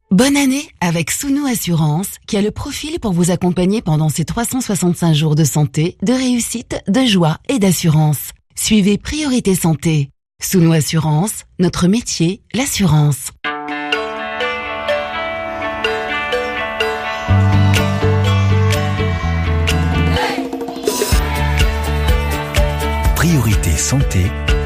Bonne année avec Sounou Assurance qui a le profil pour vous accompagner pendant ces 365 jours de santé, de réussite, de joie et d'assurance. Suivez Priorité Santé. Sounou Assurance, notre métier, l'assurance. Priorité Santé.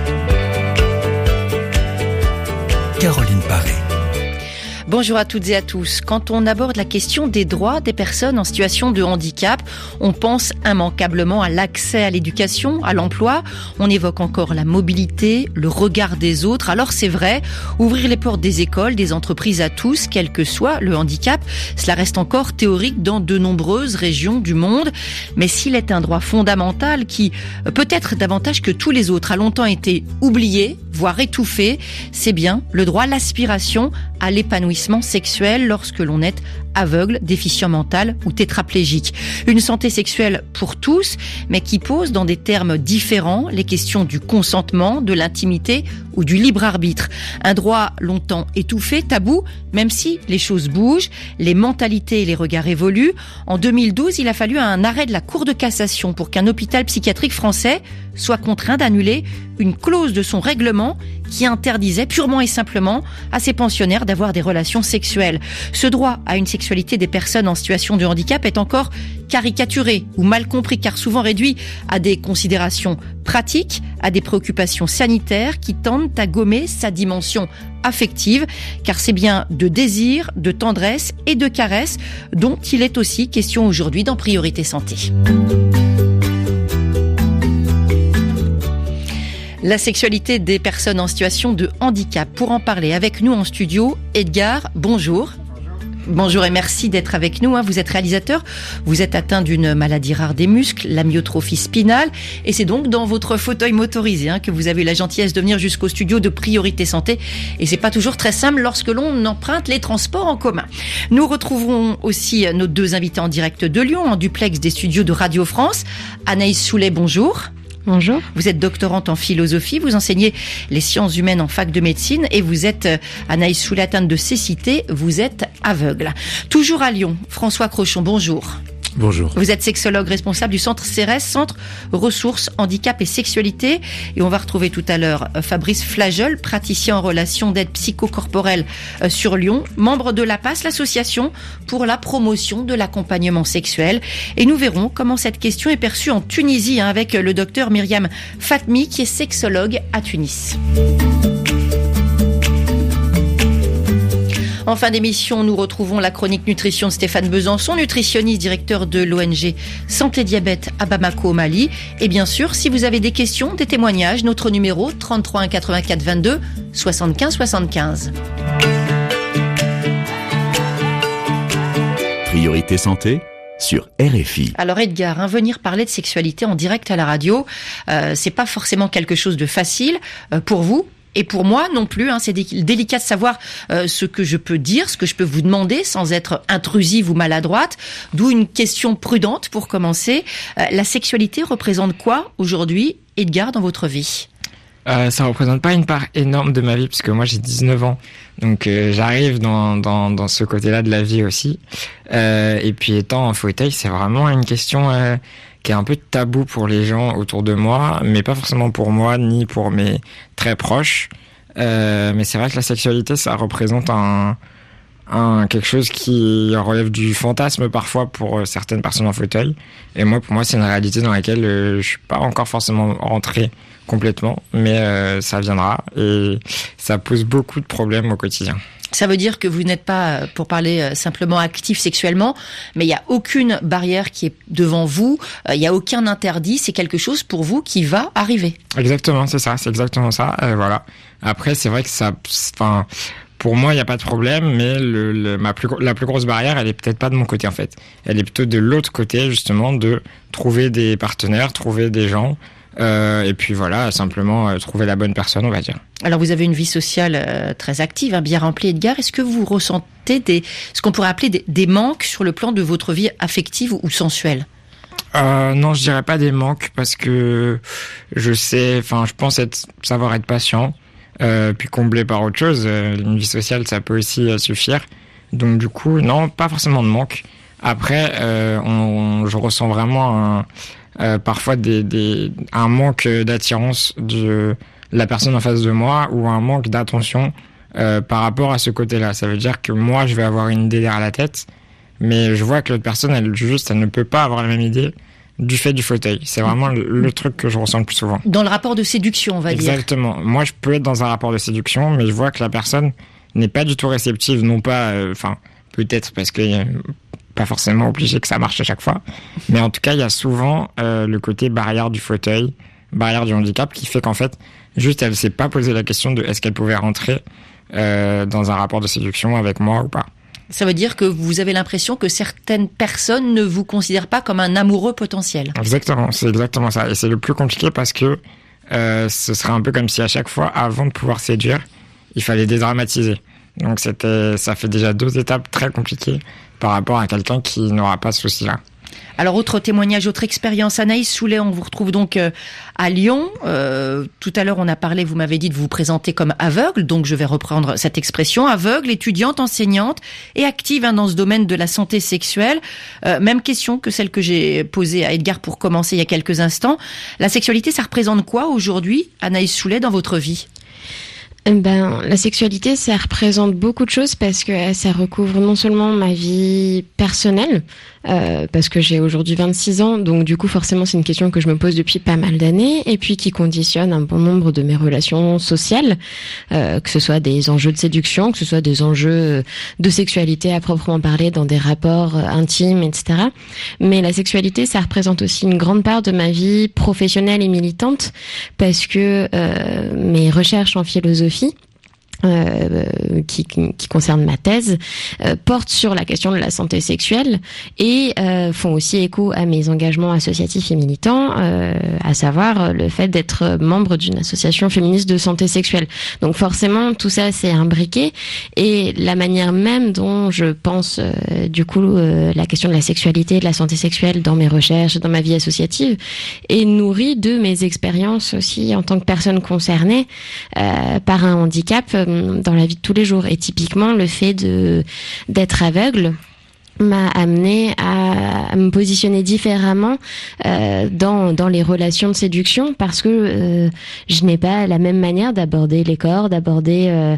Caroline Paré. Bonjour à toutes et à tous. Quand on aborde la question des droits des personnes en situation de handicap, on pense immanquablement à l'accès à l'éducation, à l'emploi. On évoque encore la mobilité, le regard des autres. Alors c'est vrai, ouvrir les portes des écoles, des entreprises à tous, quel que soit le handicap, cela reste encore théorique dans de nombreuses régions du monde. Mais s'il est un droit fondamental qui, peut-être davantage que tous les autres, a longtemps été oublié, voire étouffé, c'est bien le droit à l'aspiration à l'épanouissement sexuel lorsque l'on est aveugle, déficient mental ou tétraplégique. Une santé sexuelle pour tous, mais qui pose dans des termes différents les questions du consentement, de l'intimité ou du libre arbitre. Un droit longtemps étouffé, tabou, même si les choses bougent, les mentalités et les regards évoluent. En 2012, il a fallu un arrêt de la Cour de cassation pour qu'un hôpital psychiatrique français soit contraint d'annuler une clause de son règlement qui interdisait purement et simplement à ses pensionnaires d'avoir des relations sexuelles. Ce droit à une sexualité des personnes en situation de handicap est encore caricaturé ou mal compris car souvent réduit à des considérations pratiques, à des préoccupations sanitaires qui tendent à gommer sa dimension affective, car c'est bien de désir, de tendresse et de caresse dont il est aussi question aujourd'hui dans Priorité Santé. La sexualité des personnes en situation de handicap. Pour en parler avec nous en studio, Edgar, bonjour. Bonjour et merci d'être avec nous. Vous êtes réalisateur, vous êtes atteint d'une maladie rare des muscles, l'amyotrophie spinale, et c'est donc dans votre fauteuil motorisé que vous avez eu la gentillesse de venir jusqu'au studio de Priorité Santé. Et c'est pas toujours très simple lorsque l'on emprunte les transports en commun. Nous retrouverons aussi nos deux invités en direct de Lyon, en duplex des studios de Radio France. Anaïs Soulet, bonjour. Bonjour. Vous êtes doctorante en philosophie, vous enseignez les sciences humaines en fac de médecine et vous êtes, Anaïs Soulet, atteinte de cécité, vous êtes aveugle. Toujours à Lyon, François Crochon, bonjour. Bonjour. Vous êtes sexologue responsable du centre CERES, Centre Ressources, Handicap et Sexualité. Et on va retrouver tout à l'heure Fabrice Flageol, praticien en relation d'aide psychocorporelle sur Lyon, membre de l'APAS, l'association pour la promotion de l'accompagnement sexuel. Et nous verrons comment cette question est perçue en Tunisie avec le docteur Myriam Fatmi, qui est sexologue à Tunis. En fin d'émission, nous retrouvons la chronique nutrition de Stéphane Besançon, nutritionniste, directeur de l'ONG Santé Diabète à Bamako au Mali. Et bien sûr, si vous avez des questions, des témoignages, notre numéro 33 1 84 22 75 75. Priorité Santé sur RFI. Alors Edgar, venir parler de sexualité en direct à la radio, c'est pas forcément quelque chose de facile pour vous. Et pour moi non plus, c'est délicat de savoir ce que je peux dire, ce que je peux vous demander sans être intrusive ou maladroite. D'où une question prudente pour commencer. La sexualité représente quoi aujourd'hui, Edgar, dans votre vie ? Ça représente pas une part énorme de ma vie puisque moi j'ai 19 ans. Donc j'arrive dans ce côté-là de la vie aussi. Et puis étant en fauteuil, c'est vraiment une question qui est un peu tabou pour les gens autour de moi, mais pas forcément pour moi ni pour mes très proches. Mais c'est vrai que la sexualité, ça représente quelque chose qui relève du fantasme parfois pour certaines personnes en fauteuil. Et moi, pour moi, c'est une réalité dans laquelle je suis pas encore forcément rentré complètement, mais ça viendra et ça pose beaucoup de problèmes au quotidien. Ça veut dire que vous n'êtes pas, pour parler simplement, actif sexuellement, mais il n'y a aucune barrière qui est devant vous, il n'y a aucun interdit, c'est quelque chose pour vous qui va arriver. Exactement, c'est ça, c'est exactement ça, voilà. Après, c'est vrai que pour moi, il n'y a pas de problème, mais la plus grosse barrière, elle est peut-être pas de mon côté, en fait. Elle est plutôt de l'autre côté, justement, de trouver des partenaires, trouver des gens, et puis voilà, simplement trouver la bonne personne, on va dire. Alors vous avez une vie sociale très active, bien remplie, Edgar. Est-ce que vous ressentez ce qu'on pourrait appeler des manques sur le plan de votre vie affective ou sensuelle ? Non, je dirais pas des manques parce que je pense savoir être patient, puis combler par autre chose. Une vie sociale, ça peut aussi suffire. Donc du coup, non, pas forcément de manque. Après, je ressens vraiment parfois un manque d'attirance de la personne en face de moi ou un manque d'attention par rapport à ce côté-là. Ça veut dire que moi, je vais avoir une idée derrière la tête, mais je vois que l'autre personne, elle ne peut pas avoir la même idée du fait du fauteuil. C'est vraiment le truc que je ressens le plus souvent. Dans le rapport de séduction, on va dire. Exactement. Moi, je peux être dans un rapport de séduction, mais je vois que la personne n'est pas du tout réceptive, non pas... peut-être parce que pas forcément obligé que ça marche à chaque fois, mais en tout cas, il y a souvent le côté barrière du fauteuil, barrière du handicap, qui fait qu'en fait, juste, elle s'est pas posé la question de est-ce qu'elle pouvait rentrer dans un rapport de séduction avec moi ou pas. Ça veut dire que vous avez l'impression que certaines personnes ne vous considèrent pas comme un amoureux potentiel. Exactement, c'est exactement ça. Et c'est le plus compliqué parce que ce serait un peu comme si à chaque fois, avant de pouvoir séduire, il fallait dédramatiser. Donc ça fait déjà 2 étapes très compliquées par rapport à quelqu'un qui n'aura pas ce souci-là. Alors, autre témoignage, autre expérience. Anaïs Soulet, on vous retrouve donc à Lyon. Tout à l'heure, on a parlé, vous m'avez dit de vous présenter comme aveugle, donc je vais reprendre cette expression. Aveugle, étudiante, enseignante et active dans ce domaine de la santé sexuelle. Même question que celle que j'ai posée à Edgar pour commencer il y a quelques instants. La sexualité, ça représente quoi aujourd'hui, Anaïs Soulet, dans votre vie ? La sexualité, ça représente beaucoup de choses parce que ça recouvre non seulement ma vie personnelle, parce que j'ai aujourd'hui 26 ans, donc du coup forcément c'est une question que je me pose depuis pas mal d'années et puis qui conditionne un bon nombre de mes relations sociales, que ce soit des enjeux de séduction, que ce soit des enjeux de sexualité à proprement parler dans des rapports intimes, etc. Mais la sexualité, ça représente aussi une grande part de ma vie professionnelle et militante parce que mes recherches en philosophie qui concerne ma thèse portent sur la question de la santé sexuelle et font aussi écho à mes engagements associatifs et militants, à savoir le fait d'être membre d'une association féministe de santé sexuelle. Donc forcément tout ça c'est imbriqué et la manière même dont je pense la question de la sexualité et de la santé sexuelle dans mes recherches, dans ma vie associative est nourrie de mes expériences aussi en tant que personne concernée par un handicap dans la vie de tous les jours. Et typiquement, le fait d'être aveugle m'a amené à me positionner différemment dans les relations de séduction parce que je n'ai pas la même manière d'aborder les corps, d'aborder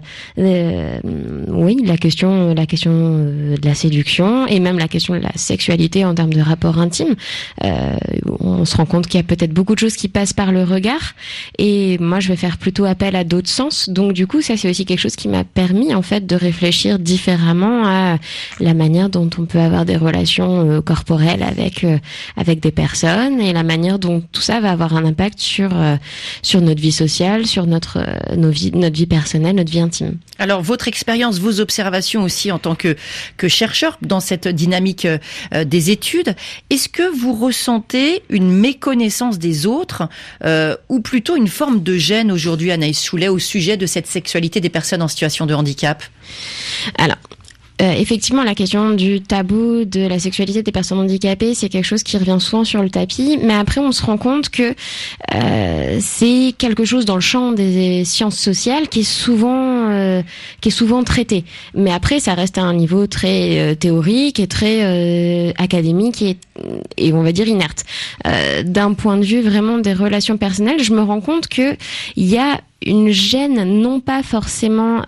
la question de la séduction et même la question de la sexualité en termes de rapport intime. On se rend compte qu'il y a peut-être beaucoup de choses qui passent par le regard et moi je vais faire plutôt appel à d'autres sens. Donc du coup ça c'est aussi quelque chose qui m'a permis en fait de réfléchir différemment à la manière dont on peut avoir des relations corporelles avec des personnes et la manière dont tout ça va avoir un impact sur notre vie sociale, sur notre vie personnelle, notre vie intime. Alors votre expérience, vos observations aussi en tant que chercheur dans cette dynamique des études, est-ce que vous ressentez une méconnaissance des autres ou plutôt une forme de gêne aujourd'hui, Anaïs Soulet, au sujet de cette sexualité des personnes en situation de handicap ? Alors, effectivement, la question du tabou de la sexualité des personnes handicapées, c'est quelque chose qui revient souvent sur le tapis. Mais après, on se rend compte que c'est quelque chose dans le champ des sciences sociales qui est souvent traité. Mais après, ça reste à un niveau très théorique et très académique et on va dire inerte. D'un point de vue vraiment des relations personnelles, je me rends compte que il y a une gêne, non pas forcément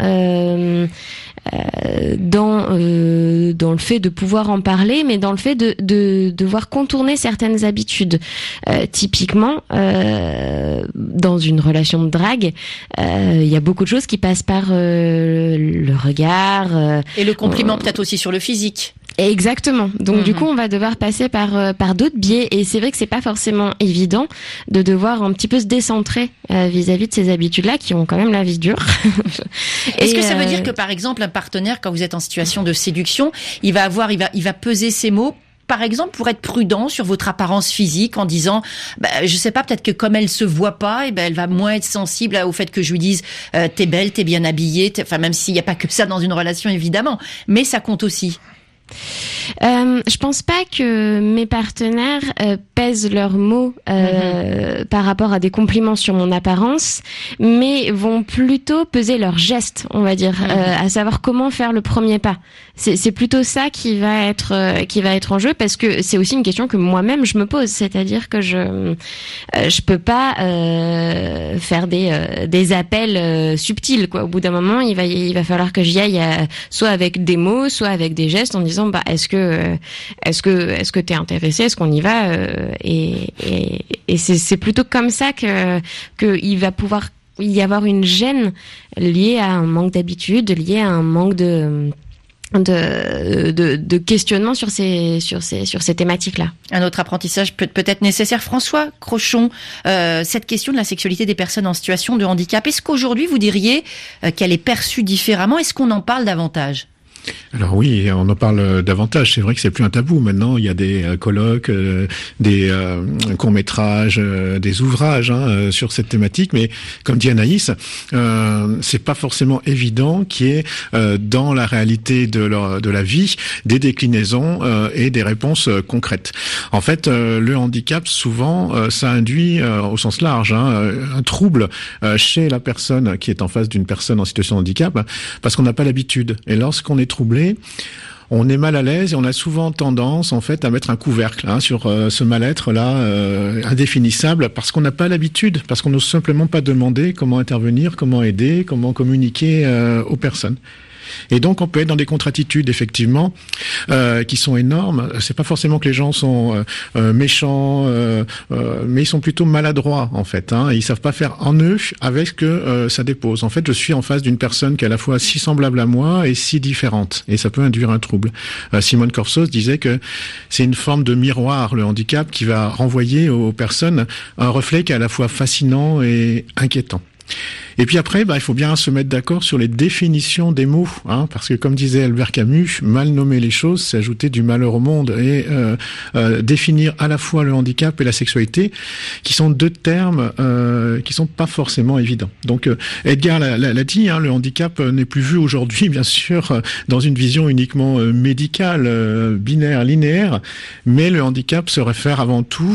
dans le fait de pouvoir en parler, mais dans le fait de devoir contourner certaines habitudes. Typiquement, dans une relation de drague, il y a beaucoup de choses qui passent par le regard. Et le compliment peut-être aussi sur le physique. Exactement. Donc du coup, on va devoir passer par d'autres biais et c'est vrai que c'est pas forcément évident de devoir un petit peu se décentrer vis-à-vis de ces habitudes-là qui ont quand même la vie dure. Est-ce que ça veut dire que par exemple un partenaire, quand vous êtes en situation de séduction, il va peser ses mots? Par exemple, pour être prudent sur votre apparence physique en disant, je sais pas, peut-être que comme elle se voit pas, elle va moins être sensible au fait que je lui dise, t'es belle, t'es bien habillée, enfin même s'il n'y a pas que ça dans une relation évidemment, mais ça compte aussi. Je pense pas que mes partenaires pèsent leurs mots par rapport à des compliments sur mon apparence, mais vont plutôt peser leurs gestes, on va dire, à savoir comment faire le premier pas. C'est plutôt ça qui va être en jeu, parce que c'est aussi une question que moi-même je me pose, c'est-à-dire que je peux pas faire des appels subtils, quoi. Au bout d'un moment, il va falloir que j'y aille soit avec des mots, soit avec des gestes, en disant est-ce que t'es intéressé, est-ce qu'on y va, et c'est plutôt comme ça que il va pouvoir y avoir une gêne liée à un manque d'habitude, liée à un manque de questionnement sur ces thématiques-là. Un autre apprentissage peut-être nécessaire. François Crochon, cette question de la sexualité des personnes en situation de handicap, est-ce qu'aujourd'hui vous diriez qu'elle est perçue différemment? Est-ce qu'on en parle davantage? Alors oui, on en parle davantage. C'est vrai que c'est plus un tabou. Maintenant, il y a des colloques, des courts-métrages, des ouvrages sur cette thématique. Mais comme dit Anaïs, c'est pas forcément évident qu'il y ait dans la réalité de la vie des déclinaisons et des réponses concrètes. En fait, le handicap, souvent, ça induit au sens large un trouble chez la personne qui est en face d'une personne en situation de handicap, parce qu'on n'a pas l'habitude. Et lorsqu'on est troublé, on est mal à l'aise et on a souvent tendance en fait à mettre un couvercle sur ce mal-être là indéfinissable, parce qu'on n'a pas l'habitude, parce qu'on n'ose simplement pas demander comment intervenir, comment aider, comment communiquer aux personnes. Et donc on peut être dans des contre-attitudes effectivement qui sont énormes. C'est pas forcément que les gens sont méchants, mais ils sont plutôt maladroits en fait. Ils savent pas faire en eux avec ce que ça dépose. En fait, je suis en face d'une personne qui est à la fois si semblable à moi et si différente, et ça peut induire un trouble. Simone Corsos disait que c'est une forme de miroir, le handicap, qui va renvoyer aux personnes un reflet qui est à la fois fascinant et inquiétant. Et puis après, il faut bien se mettre d'accord sur les définitions des mots, parce que comme disait Albert Camus, mal nommer les choses, c'est ajouter du malheur au monde, et définir à la fois le handicap et la sexualité, qui sont deux termes qui sont pas forcément évidents. Donc Edgar l'a dit, le handicap n'est plus vu aujourd'hui, bien sûr, dans une vision uniquement médicale, binaire, linéaire, mais le handicap se réfère avant tout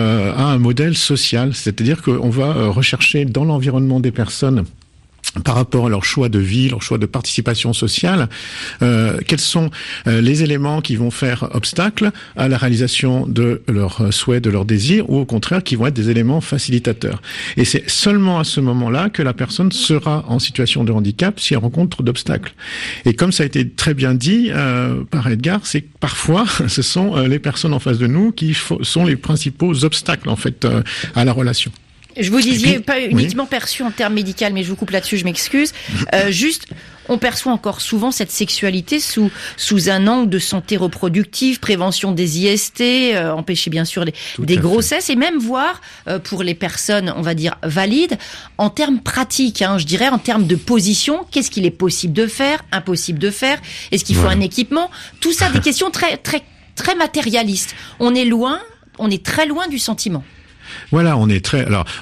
à un modèle social, c'est-à-dire qu'on va rechercher dans l'environnement des personnes, par rapport à leur choix de vie, leur choix de participation sociale, quels sont les éléments qui vont faire obstacle à la réalisation de leurs souhaits, de leurs désirs, ou au contraire qui vont être des éléments facilitateurs. Et c'est seulement à ce moment-là que la personne sera en situation de handicap si elle rencontre d'obstacles. Et comme ça a été très bien dit par Edgar, c'est que parfois ce sont les personnes en face de nous qui sont les principaux obstacles en fait à la relation. Je vous disiez, pas uniquement perçu en termes médicaux, mais je vous coupe là-dessus, je m'excuse. Juste, on perçoit encore souvent cette sexualité sous un angle de santé reproductive, prévention des IST, empêcher bien sûr des grossesses, et même voir, pour les personnes, on va dire, valides, en termes pratiques, je dirais, en termes de position, qu'est-ce qu'il est possible de faire, impossible de faire, est-ce qu'il faut un équipement? Tout ça, des questions très, très, très matérialistes. On est très loin du sentiment. Voilà, on est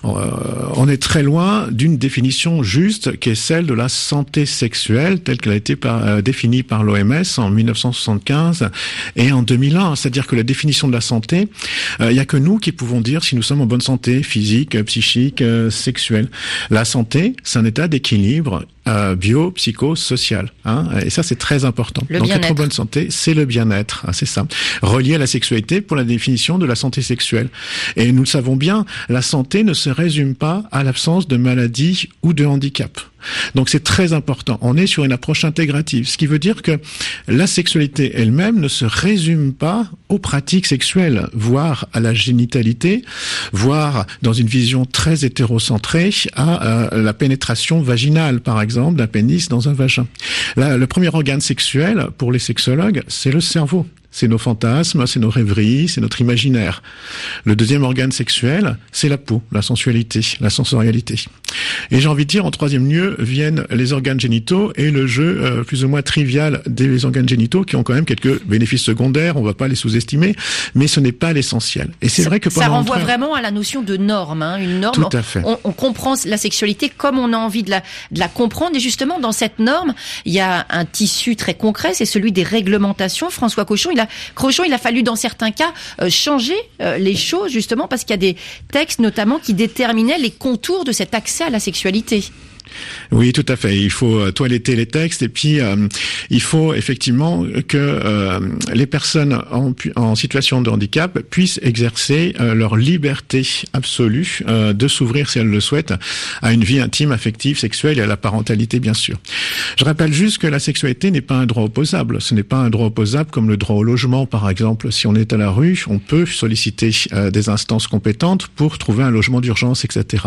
très loin d'une définition juste qui est celle de la santé sexuelle telle qu'elle a été définie par l'OMS en 1975 et en 2001. C'est-à-dire que la définition de la santé, il y a que nous qui pouvons dire si nous sommes en bonne santé physique, psychique, sexuelle. La santé, c'est un état d'équilibre bio, psycho, social. Et ça, c'est très important. Donc, être en bonne santé, c'est le bien-être. C'est ça. Relié à la sexualité pour la définition de la santé sexuelle. Et nous le savons bien, la santé ne se résume pas à l'absence de maladie ou de handicap. Donc c'est très important. On est sur une approche intégrative, ce qui veut dire que la sexualité elle-même ne se résume pas aux pratiques sexuelles, voire à la génitalité, voire dans une vision très hétérocentrée à la pénétration vaginale, par exemple, d'un pénis dans un vagin. Là, le premier organe sexuel pour les sexologues, c'est le cerveau. C'est nos fantasmes, c'est nos rêveries, c'est notre imaginaire. Le deuxième organe sexuel, c'est la peau, la sensualité, la sensorialité. Et j'ai envie de dire, en troisième lieu, viennent les organes génitaux et le jeu plus ou moins trivial des organes génitaux qui ont quand même quelques bénéfices secondaires, on va pas les sous-estimer, mais ce n'est pas l'essentiel. Et c'est vrai que ça renvoie vraiment à la notion de norme, une norme. Tout à fait. On comprend la sexualité comme on a envie de la comprendre, et justement dans cette norme, il y a un tissu très concret, c'est celui des réglementations. François Cochon, il Crochon, il a fallu dans certains cas changer les choses justement parce qu'il y a des textes notamment qui déterminaient les contours de cet accès à la sexualité. Oui, tout à fait. Il faut toiletter les textes et puis il faut effectivement que les personnes en situation de handicap puissent exercer leur liberté absolue de s'ouvrir, si elles le souhaitent, à une vie intime, affective, sexuelle et à la parentalité, bien sûr. Je rappelle juste que la sexualité n'est pas un droit opposable. Ce n'est pas un droit opposable comme le droit au logement, par exemple. Si on est à la rue, on peut solliciter des instances compétentes pour trouver un logement d'urgence, etc.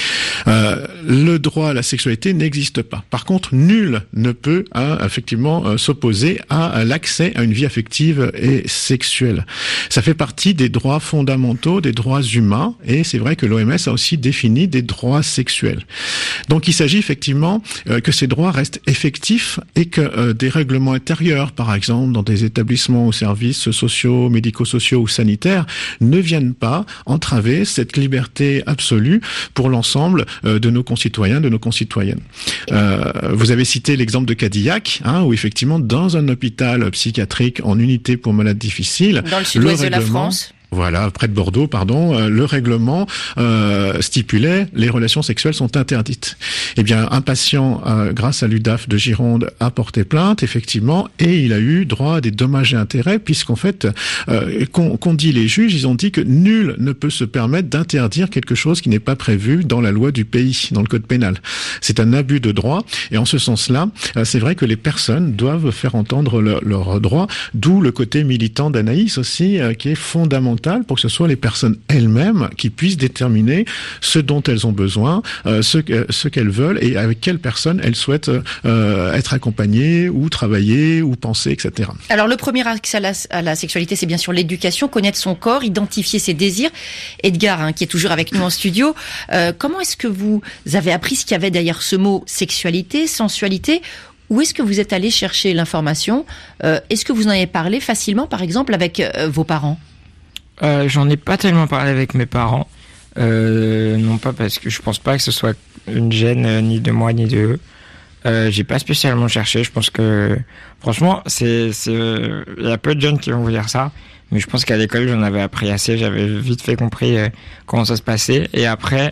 Le droit à la sexualité n'existe pas. Par contre, nul ne peut effectivement s'opposer à l'accès à une vie affective et sexuelle. Ça fait partie des droits fondamentaux, des droits humains, et c'est vrai que l'OMS a aussi défini des droits sexuels. Donc il s'agit effectivement que ces droits restent effectifs et que des règlements intérieurs, par exemple dans des établissements ou services sociaux, médico-sociaux ou sanitaires, ne viennent pas entraver cette liberté absolue pour l'ensemble de nos concitoyens, de nos concitoyennes. Vous avez cité l'exemple de Cadillac, où effectivement dans un hôpital psychiatrique en unité pour malades difficiles, dans le sud-ouest de la France. Voilà, près de Bordeaux, le règlement stipulait les relations sexuelles sont interdites. Eh bien, un patient, grâce à l'UDAF de Gironde, a porté plainte, effectivement, et il a eu droit à des dommages et intérêts, puisqu'en fait, qu'ont dit les juges, ils ont dit que nul ne peut se permettre d'interdire quelque chose qui n'est pas prévu dans la loi du pays, dans le code pénal. C'est un abus de droit, et en ce sens-là, c'est vrai que les personnes doivent faire entendre leurs droits, d'où le côté militant d'Anaïs aussi, qui est fondamental pour que ce soit les personnes elles-mêmes qui puissent déterminer ce dont elles ont besoin, ce qu'elles veulent et avec quelles personnes elles souhaitent être accompagnées ou travailler ou penser, etc. Alors le premier accès à la sexualité, c'est bien sûr l'éducation, connaître son corps, identifier ses désirs. Edgar, qui est toujours avec nous en studio, comment est-ce que vous avez appris ce qu'il y avait derrière ce mot sexualité, sensualité ? Où est-ce que vous êtes allé chercher l'information ? Est-ce que vous en avez parlé facilement, par exemple, avec vos parents ? J'en ai pas tellement parlé avec mes parents, non pas parce que je pense pas que ce soit une gêne ni de moi ni de eux. J'ai pas spécialement cherché. Je pense que franchement, il y a peu de jeunes qui vont vous dire ça, mais je pense qu'à l'école j'en avais appris assez. J'avais vite fait compris comment ça se passait. Et après,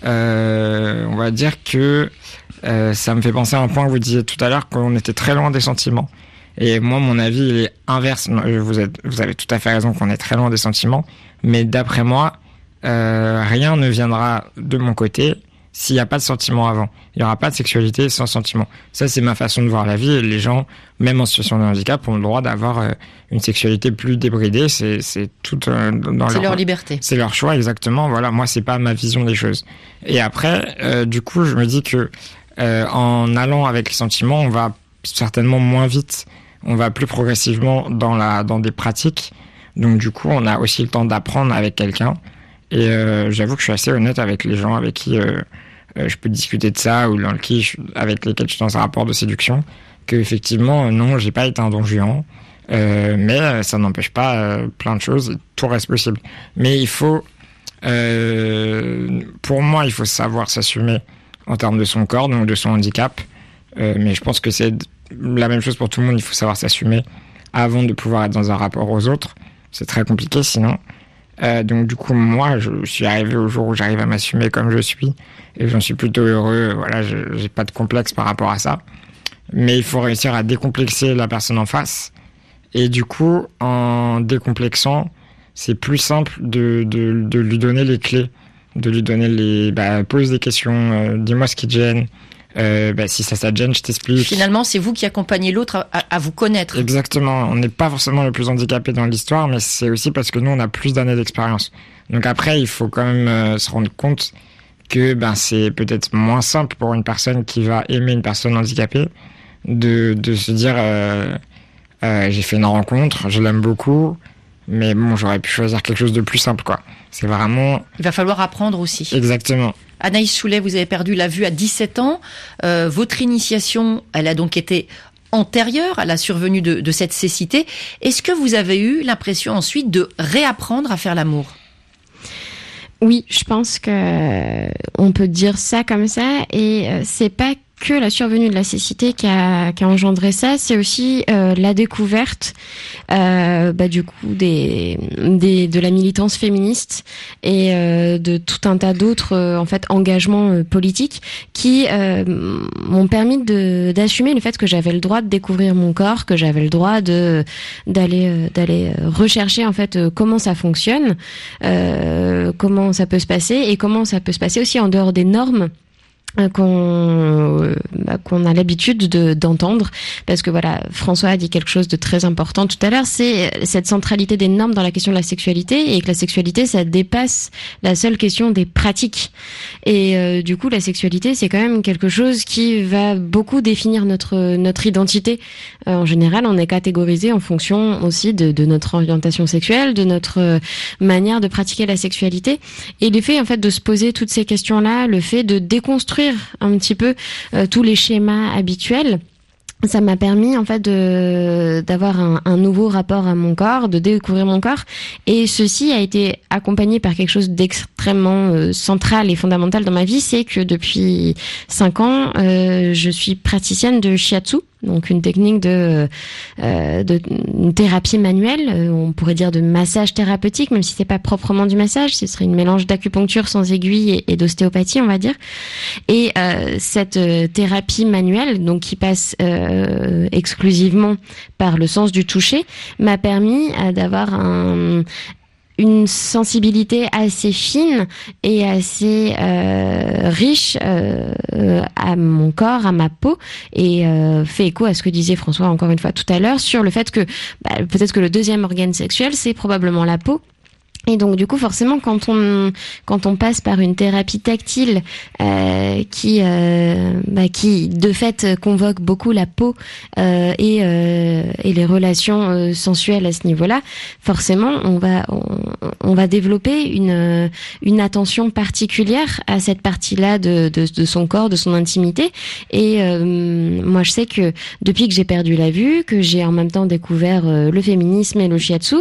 on va dire que ça me fait penser à un point que vous disiez tout à l'heure, qu'on était très loin des sentiments. Et moi, mon avis, il est inverse. Vous avez tout à fait raison qu'on est très loin des sentiments. Mais d'après moi, rien ne viendra de mon côté s'il n'y a pas de sentiments avant. Il n'y aura pas de sexualité sans sentiments. Ça, c'est ma façon de voir la vie. Et les gens, même en situation de handicap, ont le droit d'avoir une sexualité plus débridée. C'est tout dans leur liberté. C'est leur choix, exactement. Voilà, moi, c'est pas ma vision des choses. Et après, du coup, je me dis que en allant avec les sentiments, on va certainement moins vite. On va plus progressivement dans des pratiques. Donc du coup, on a aussi le temps d'apprendre avec quelqu'un. Et j'avoue que je suis assez honnête avec les gens avec qui je peux discuter de ça ou avec lesquels je suis dans un rapport de séduction. Que effectivement, non, j'ai pas été un don Juan. Mais ça n'empêche pas plein de choses. Tout reste possible. Mais il faut... pour moi, il faut savoir s'assumer en termes de son corps, donc de son handicap. Mais je pense que c'est la même chose pour tout le monde. Il faut savoir s'assumer avant de pouvoir être dans un rapport aux autres. C'est très compliqué sinon. Donc du coup, moi, je suis arrivé au jour où j'arrive à m'assumer comme je suis. Et j'en suis plutôt heureux. Voilà, j'ai pas de complexe par rapport à ça. Mais il faut réussir à décomplexer la personne en face. Et du coup, en décomplexant, c'est plus simple de lui donner les clés. De lui donner pose des questions, dis-moi ce qui te gêne. Si ça te gêne, je t'explique. Finalement, c'est vous qui accompagnez l'autre à vous connaître. Exactement. On n'est pas forcément le plus handicapé dans l'histoire, mais c'est aussi parce que nous, on a plus d'années d'expérience. Donc après, il faut quand même se rendre compte que c'est peut-être moins simple pour une personne qui va aimer une personne handicapée de se dire j'ai fait une rencontre, je l'aime beaucoup, mais bon, j'aurais pu choisir quelque chose de plus simple, quoi. C'est vraiment... Il va falloir apprendre aussi. Exactement. Anaïs Choulet, vous avez perdu la vue à 17 ans. Votre initiation, elle a donc été antérieure à la survenue de cette cécité. Est-ce que vous avez eu l'impression ensuite de réapprendre à faire l'amour ? Oui, je pense que on peut dire ça comme ça, et c'est pas que la survenue de la cécité qui a engendré ça, c'est aussi la découverte du coup de la militance féministe et de tout un tas d'autres en fait engagements politiques qui m'ont permis d'assumer le fait que j'avais le droit de découvrir mon corps, que j'avais le droit d'aller rechercher en fait comment ça fonctionne, comment ça peut se passer et comment ça peut se passer aussi en dehors des normes qu'on a l'habitude d'entendre, parce que voilà, François a dit quelque chose de très important tout à l'heure, c'est cette centralité des normes dans la question de la sexualité, et que la sexualité, ça dépasse la seule question des pratiques. Et du coup, la sexualité, c'est quand même quelque chose qui va beaucoup définir notre identité. En général, on est catégorisé en fonction aussi de notre orientation sexuelle, de notre manière de pratiquer la sexualité. Et le fait en fait de se poser toutes ces questions-là, le fait de déconstruire un petit peu tous les schémas habituels, ça m'a permis en fait d'avoir un nouveau rapport à mon corps, de découvrir mon corps, et ceci a été accompagné par quelque chose d'extrêmement central et fondamental dans ma vie, c'est que depuis 5 ans, je suis praticienne de shiatsu, donc une technique de thérapie manuelle, on pourrait dire de massage thérapeutique, même si c'est pas proprement du massage, ce serait une mélange d'acupuncture sans aiguille et d'ostéopathie, on va dire. Et cette thérapie manuelle, donc qui passe exclusivement par le sens du toucher, m'a permis d'avoir une sensibilité assez fine et assez riche à mon corps, à ma peau, et fait écho à ce que disait François encore une fois tout à l'heure sur le fait que peut-être que le deuxième organe sexuel, c'est probablement la peau. Et donc du coup forcément quand on passe par une thérapie tactile qui de fait convoque beaucoup la peau et les relations sensuelles à ce niveau-là, forcément on va développer une attention particulière à cette partie-là de son corps, de son intimité. Et moi je sais que depuis que j'ai perdu la vue, que j'ai en même temps découvert le féminisme et le shiatsu,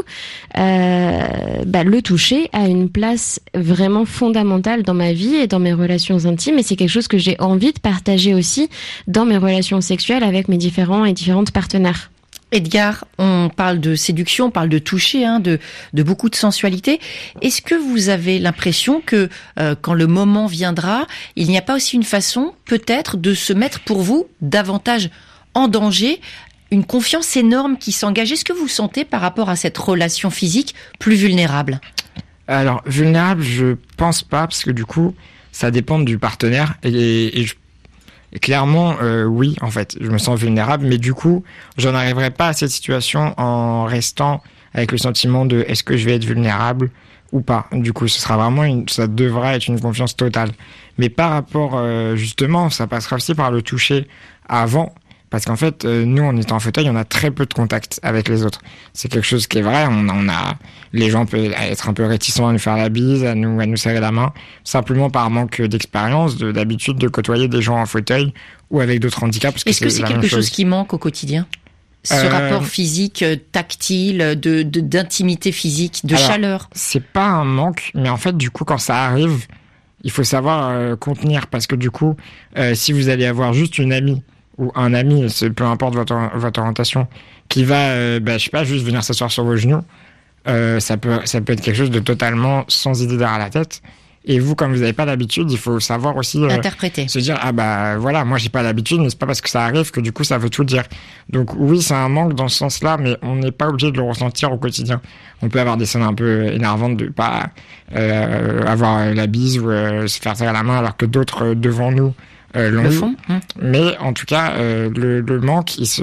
le toucher a une place vraiment fondamentale dans ma vie et dans mes relations intimes, et c'est quelque chose que j'ai envie de partager aussi dans mes relations sexuelles avec mes différents et différentes partenaires. Edgar, on parle de séduction, on parle de toucher, de beaucoup de sensualité. Est-ce que vous avez l'impression que quand le moment viendra, il n'y a pas aussi une façon peut-être de se mettre pour vous davantage en danger, une confiance énorme qui s'engage? Est-ce que vous sentez par rapport à cette relation physique plus vulnérable? Alors, vulnérable, je pense pas, parce que du coup, ça dépend du partenaire. Et clairement, oui, en fait, je me sens vulnérable, mais du coup, j'en arriverai pas à cette situation en restant avec le sentiment de est-ce que je vais être vulnérable ou pas. Du coup, ce sera vraiment ça devra être une confiance totale. Mais par rapport, justement, ça passera aussi par le toucher avant. Parce qu'en fait, nous, en étant en fauteuil, on a très peu de contact avec les autres. C'est quelque chose qui est vrai. Les gens peuvent être un peu réticents à nous faire la bise, à nous serrer la main, simplement par manque d'expérience, d'habitude de côtoyer des gens en fauteuil ou avec d'autres handicaps. Parce Est-ce que c'est quelque chose qui manque au quotidien? Ce rapport physique, tactile, d'intimité physique, chaleur? C'est pas un manque, mais en fait, du coup, quand ça arrive, il faut savoir contenir. Parce que du coup, si vous allez avoir juste une amie, ou un ami, peu importe votre orientation, qui va, je sais pas, juste venir s'asseoir sur vos genoux, ça peut être quelque chose de totalement sans idée derrière la tête. Et vous, comme vous n'avez pas l'habitude, il faut savoir aussi interpréter. Se dire voilà, moi j'ai pas l'habitude, mais c'est pas parce que ça arrive que du coup ça veut tout dire. Donc oui, c'est un manque dans ce sens-là, mais on n'est pas obligé de le ressentir au quotidien. On peut avoir des scènes un peu énervantes de pas avoir la bise ou se faire serrer la main alors que d'autres devant nous le font. Mais en tout cas, le manque, il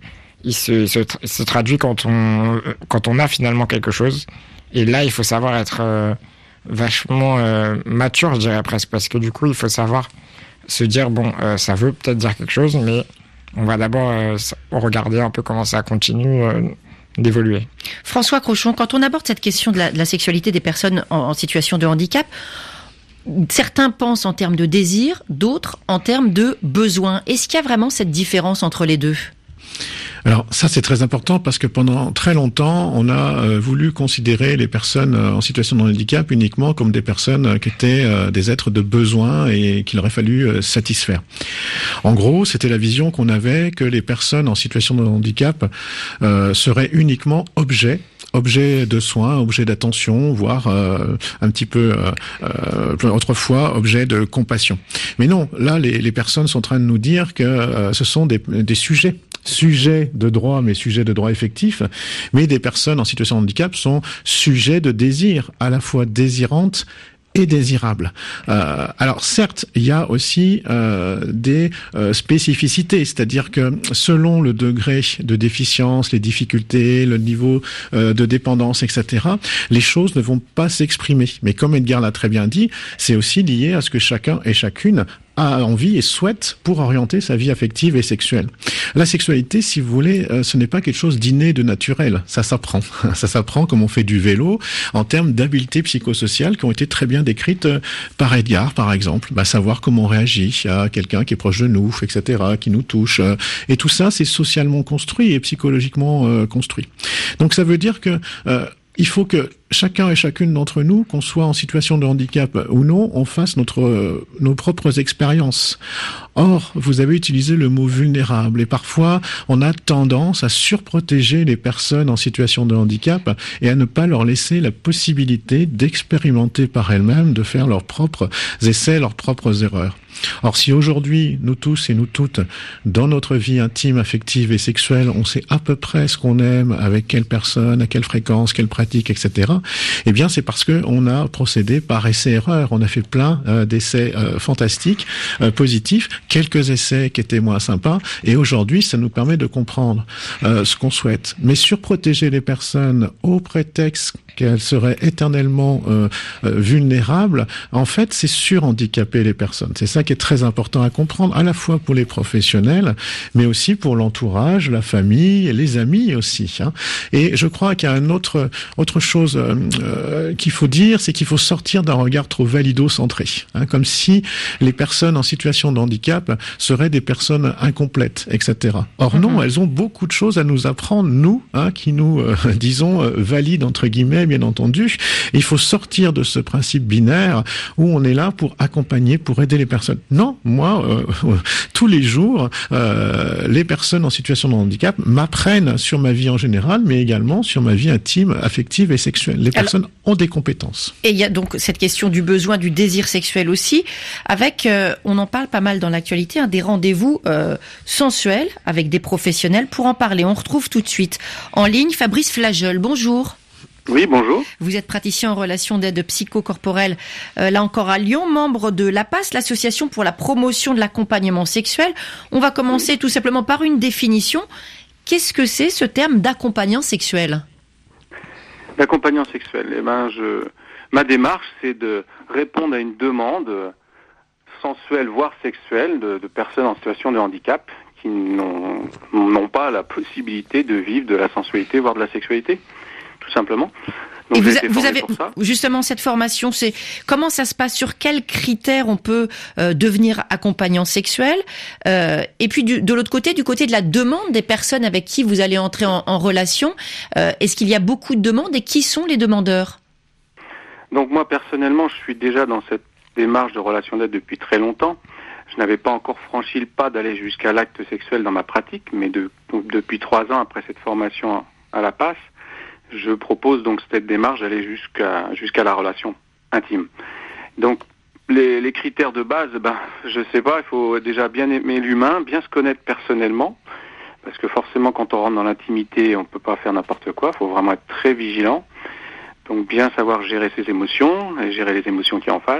se traduit quand on a finalement quelque chose. Et là, il faut savoir être vachement mature, je dirais presque, parce que du coup, il faut savoir se dire ça veut peut-être dire quelque chose, mais on va d'abord regarder un peu comment ça continue d'évoluer. François Crochon, quand on aborde cette question de la sexualité des personnes en situation de handicap, certains pensent en termes de désir, d'autres en termes de besoin. Est-ce qu'il y a vraiment cette différence entre les deux ? Alors ça c'est très important parce que pendant très longtemps on a voulu considérer les personnes en situation de handicap uniquement comme des personnes qui étaient des êtres de besoin et qu'il aurait fallu satisfaire. En gros c'était la vision qu'on avait que les personnes en situation de handicap seraient uniquement objet de soins, objet d'attention, voire un petit peu autrefois objet de compassion. Mais non, là les personnes sont en train de nous dire que ce sont des sujets de droit, mais sujets de droit effectif, mais des personnes en situation de handicap sont sujets de désir, à la fois désirantes et désirables. Alors certes, il y a aussi des spécificités, c'est-à-dire que selon le degré de déficience, les difficultés, le niveau de dépendance, etc., les choses ne vont pas s'exprimer. Mais comme Edgar l'a très bien dit, c'est aussi lié à ce que chacun et chacune a envie et souhaite pour orienter sa vie affective et sexuelle. La sexualité, si vous voulez, ce n'est pas quelque chose d'inné, de naturel. Ça s'apprend. Ça s'apprend comme on fait du vélo en termes d'habiletés psychosociales qui ont été très bien décrites par Edgar, par exemple. Savoir comment on réagit à quelqu'un qui est proche de nous, etc., qui nous touche. Et tout ça, c'est socialement construit et psychologiquement construit. Donc ça veut dire que il faut que chacun et chacune d'entre nous, qu'on soit en situation de handicap ou non, on fasse nos propres expériences. Or, vous avez utilisé le mot vulnérable et parfois on a tendance à surprotéger les personnes en situation de handicap et à ne pas leur laisser la possibilité d'expérimenter par elles-mêmes, de faire leurs propres essais, leurs propres erreurs. Or, si aujourd'hui, nous tous et nous toutes, dans notre vie intime, affective et sexuelle, on sait à peu près ce qu'on aime, avec quelle personne, à quelle fréquence, quelle pratique, etc., eh bien, c'est parce que on a procédé par essais-erreurs. On a fait plein d'essais fantastiques, positifs, quelques essais qui étaient moins sympas, et aujourd'hui, ça nous permet de comprendre ce qu'on souhaite. Mais surprotéger les personnes au prétexte qu'elles seraient éternellement vulnérables, en fait, c'est surhandicaper les personnes. C'est ça qui est très important à comprendre, à la fois pour les professionnels, mais aussi pour l'entourage, la famille, les amis aussi. Et je crois qu'il y a autre chose qu'il faut dire, c'est qu'il faut sortir d'un regard trop valido-centré, comme si les personnes en situation de handicap seraient des personnes incomplètes, etc. Or non, elles ont beaucoup de choses à nous apprendre, nous, qui nous, disons, valides, entre guillemets, bien entendu. Il faut sortir de ce principe binaire où on est là pour accompagner, pour aider les personnes. Non, moi, tous les jours, les personnes en situation de handicap m'apprennent sur ma vie en général, mais également sur ma vie intime, affective et sexuelle. Les personnes ont des compétences. Et il y a donc cette question du besoin, du désir sexuel aussi, avec, on en parle pas mal dans l'actualité, des rendez-vous sensuels avec des professionnels. Pour en parler, on retrouve tout de suite en ligne Fabrice Flageol. Bonjour. Oui, bonjour. Vous êtes praticien en relation d'aide psychocorporelle, là encore à Lyon, membre de l'APAS, l'association pour la promotion de l'accompagnement sexuel. On va commencer tout simplement par une définition. Qu'est-ce que c'est ce terme d'accompagnant sexuel ? L'accompagnant sexuel, ma démarche, c'est de répondre à une demande sensuelle, voire sexuelle, de personnes en situation de handicap qui n'ont pas la possibilité de vivre de la sensualité, voire de la sexualité. Tout simplement. Donc, et vous avez justement cette formation, c'est comment ça se passe, sur quels critères on peut devenir accompagnant sexuel, et puis de l'autre côté, du côté de la demande des personnes avec qui vous allez entrer en relation, est-ce qu'il y a beaucoup de demandes et qui sont les demandeurs ? Donc moi personnellement, je suis déjà dans cette démarche de relation d'aide depuis très longtemps. Je n'avais pas encore franchi le pas d'aller jusqu'à l'acte sexuel dans ma pratique, mais depuis 3 ans après cette formation à la PAS, je propose donc cette démarche d'aller jusqu'à la relation intime. Donc les critères de base, je sais pas, il faut déjà bien aimer l'humain, bien se connaître personnellement, parce que forcément quand on rentre dans l'intimité, on peut pas faire n'importe quoi, il faut vraiment être très vigilant. Donc bien savoir gérer ses émotions, et gérer les émotions qui en face,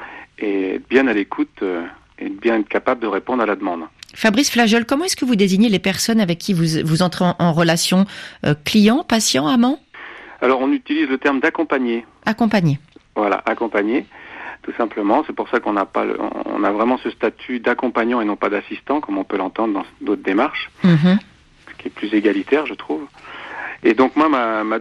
et être bien à l'écoute et bien être capable de répondre à la demande. Fabrice Flageol, comment est-ce que vous désignez les personnes avec qui vous entrez en relation ? Clients, patients, amants ? Alors on utilise le terme d'accompagner. Accompagner. Voilà, accompagner, tout simplement. C'est pour ça qu'on a vraiment ce statut d'accompagnant et non pas d'assistant, comme on peut l'entendre dans d'autres démarches, ce qui est plus égalitaire, je trouve. Et donc moi,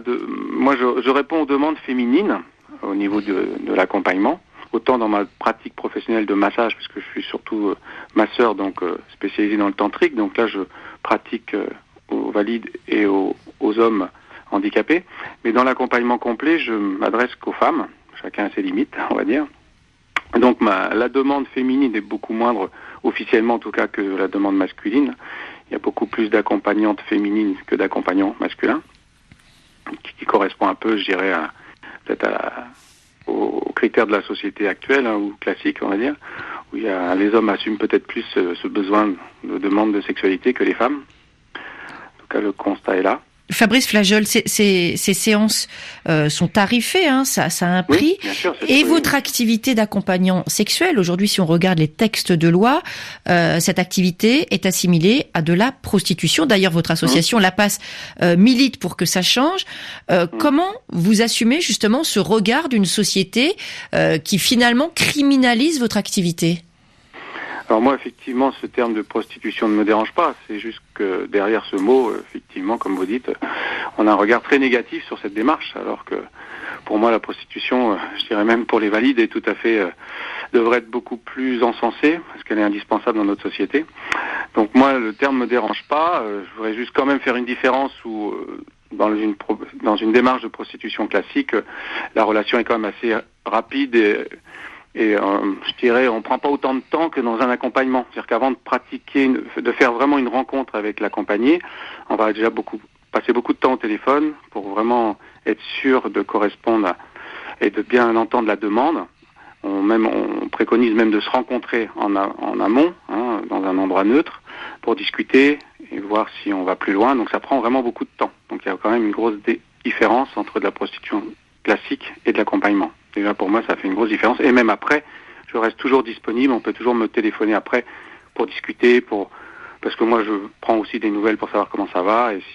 je réponds aux demandes féminines au niveau de l'accompagnement. Autant dans ma pratique professionnelle de massage, puisque je suis surtout masseur, donc spécialisé dans le tantrique. Donc là, je pratique aux valides et aux hommes handicapés. Mais dans l'accompagnement complet, je m'adresse qu'aux femmes. Chacun a ses limites, on va dire. Donc la demande féminine est beaucoup moindre, officiellement en tout cas, que la demande masculine. Il y a beaucoup plus d'accompagnantes féminines que d'accompagnants masculins, qui correspond un peu, je dirais, aux critères de la société actuelle, ou classique, on va dire, où les hommes assument peut-être plus ce besoin de demande de sexualité que les femmes. En tout cas, le constat est là. Fabrice Flageol, ces séances sont tarifées, ça a un prix. Oui, bien sûr, et votre activité d'accompagnant sexuel, aujourd'hui, si on regarde les textes de loi, cette activité est assimilée à de la prostitution. D'ailleurs, votre association, La Passe, milite pour que ça change. Comment vous assumez justement ce regard d'une société qui finalement criminalise votre activité ? Alors moi, effectivement, ce terme de prostitution ne me dérange pas. C'est juste que derrière ce mot, effectivement, comme vous dites, on a un regard très négatif sur cette démarche, alors que pour moi, la prostitution, je dirais même pour les valides, est tout à fait devrait être beaucoup plus encensée, parce qu'elle est indispensable dans notre société. Donc moi, le terme me dérange pas. Je voudrais juste quand même faire une différence où dans une démarche de prostitution classique, la relation est quand même assez rapide et je dirais, on prend pas autant de temps que dans un accompagnement. C'est-à-dire qu'avant de pratiquer, de faire vraiment une rencontre avec l'accompagné, on va déjà passer beaucoup de temps au téléphone pour vraiment être sûr de correspondre et de bien entendre la demande. On préconise même de se rencontrer en amont, dans un endroit neutre, pour discuter et voir si on va plus loin. Donc ça prend vraiment beaucoup de temps. Donc il y a quand même une grosse différence entre de la prostitution classique et de l'accompagnement. Déjà pour moi ça fait une grosse différence, et même après je reste toujours disponible, on peut toujours me téléphoner après pour discuter, parce que moi je prends aussi des nouvelles pour savoir comment ça va et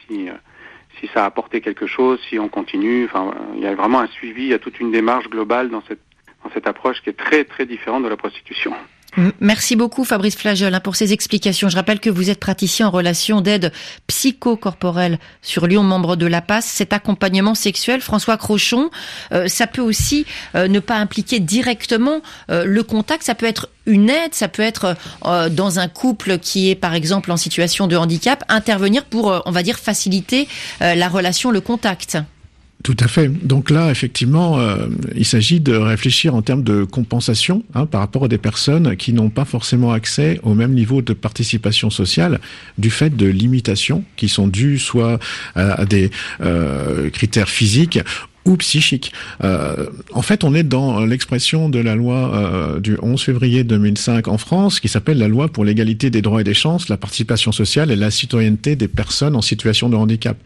si ça a apporté quelque chose, si on continue. Enfin, il y a vraiment un suivi, il y a toute une démarche globale dans cette approche qui est très très différente de la prostitution. Merci beaucoup Fabrice Flageol pour ces explications. Je rappelle que vous êtes praticien en relation d'aide psychocorporelle sur Lyon, membre de La Passe. Cet accompagnement sexuel, François Crochon, ça peut aussi ne pas impliquer directement le contact. Ça peut être une aide, ça peut être dans un couple qui est par exemple en situation de handicap, intervenir pour, on va dire, faciliter la relation, le contact. Tout à fait. Donc là, effectivement, il s'agit de réfléchir en termes de compensation par rapport à des personnes qui n'ont pas forcément accès au même niveau de participation sociale du fait de limitations qui sont dues soit à des critères physiques ou psychique. En fait, on est dans l'expression de la loi du 11 février 2005 en France, qui s'appelle la loi pour l'égalité des droits et des chances, la participation sociale et la citoyenneté des personnes en situation de handicap.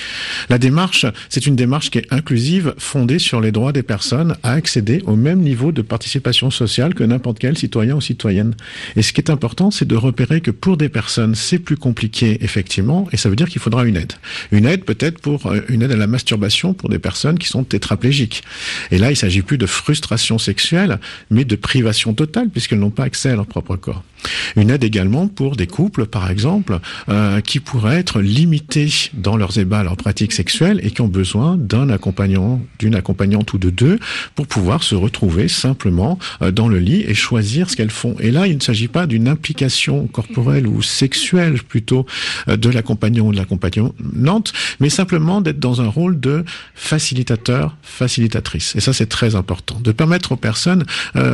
La démarche, c'est une démarche qui est inclusive, fondée sur les droits des personnes à accéder au même niveau de participation sociale que n'importe quel citoyen ou citoyenne. Et ce qui est important, c'est de repérer que pour des personnes, c'est plus compliqué, effectivement, et ça veut dire qu'il faudra une aide. Une aide peut-être pour une aide à la masturbation pour des personnes qui sont tétraplégiques. Et là, il s'agit plus de frustration sexuelle, mais de privation totale, puisqu'elles n'ont pas accès à leur propre corps. Une aide également pour des couples, par exemple, qui pourraient être limités dans leurs ébats, leurs pratiques sexuelles, et qui ont besoin d'un accompagnant, d'une accompagnante ou de deux, pour pouvoir se retrouver simplement dans le lit et choisir ce qu'elles font. Et là, il ne s'agit pas d'une implication corporelle ou sexuelle, plutôt, de l'accompagnant ou de l'accompagnante, mais simplement d'être dans un rôle de facilitateur, facilitatrice. Et ça, c'est très important. De permettre aux personnes